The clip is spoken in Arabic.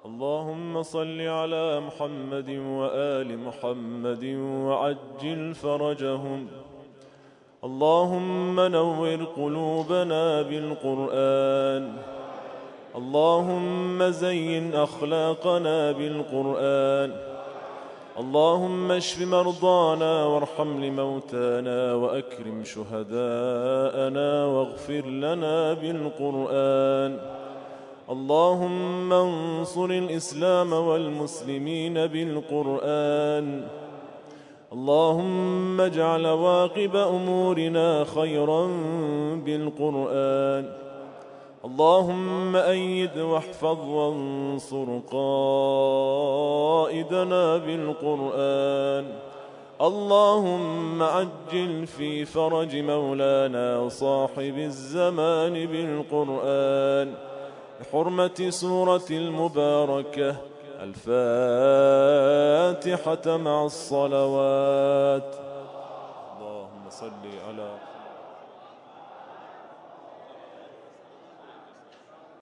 اللهم صل على محمد وآل محمد وعجل فرجهم. اللهم نور قلوبنا بالقرآن. اللهم زين أخلاقنا بالقرآن. اللهم اشف مرضانا وارحم لموتانا وأكرم شهداءنا واغفر لنا بالقرآن. اللهم انصر الإسلام والمسلمين بالقرآن. اللهم اجعل عواقب أمورنا خيرا بالقرآن. اللهم أيد واحفظ وانصر قائدنا بالقرآن. اللهم عجل في فرج مولانا صاحب الزمان بالقرآن بحرمة سورة المباركة الفاتحة مع الصلوات.